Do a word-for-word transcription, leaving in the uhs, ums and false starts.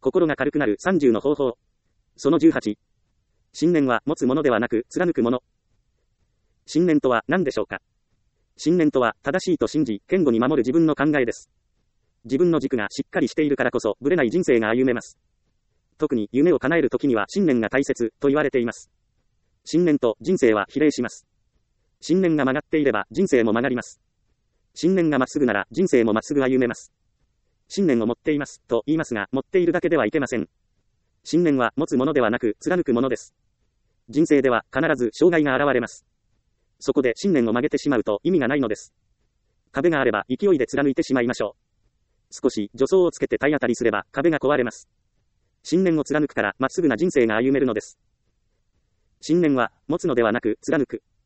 心が軽くなるさんじゅうの方法。そのじゅうはち。信念は持つものではなく貫くもの。信念とは何でしょうか。信念とは正しいと信じ、堅固に守る自分の考えです。自分の軸がしっかりしているからこそ、ぶれない人生が歩めます。特に夢を叶えるときには信念が大切と言われています。信念と人生は比例します。信念が曲がっていれば人生も曲がります。信念がまっすぐなら人生もまっすぐ歩めます。信念を持っていますと言いますが、持っているだけではいけません。信念は持つものではなく貫くものです。人生では必ず障害が現れます。そこで信念を曲げてしまうと意味がないのです。壁があれば勢いで貫いてしまいましょう。少し助走をつけて体当たりすれば壁が壊れます。信念を貫くからまっすぐな人生が歩めるのです。信念は持つのではなく貫く。